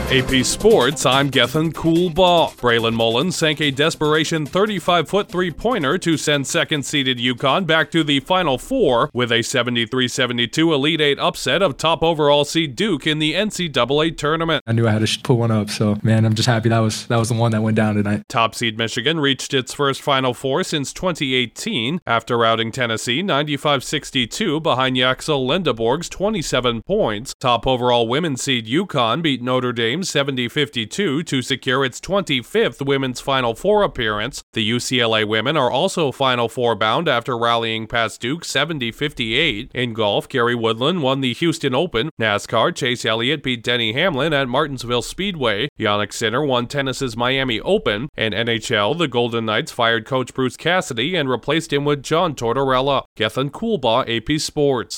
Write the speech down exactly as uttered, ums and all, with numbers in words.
A P Sports, I'm Gethin Coolbaugh. Braylon Mullins sank a desperation thirty-five-foot three-pointer to send second-seeded UConn back to the Final Four with a seventy-three seventy-two Elite Eight upset of top overall seed Duke in the N C double A tournament. I knew I had to put one up, so man, I'm just happy that was that was the one that went down tonight. Top seed Michigan reached its first Final Four since twenty eighteen after routing Tennessee ninety-five sixty-two behind Yaxel Lindeborg's twenty-seven points. Top overall women's seed UConn beat Notre Dame seventy fifty-two to secure its twenty-fifth women's Final Four appearance. The U C L A women are also Final Four bound after rallying past Duke seventy fifty-eight. In golf, Gary Woodland won the Houston Open. NASCAR, Chase Elliott beat Denny Hamlin at Martinsville Speedway. Jannik Sinner won tennis's Miami Open. And N H L, the Golden Knights fired coach Bruce Cassidy and replaced him with John Tortorella. Gethin Coolbaugh, A P Sports.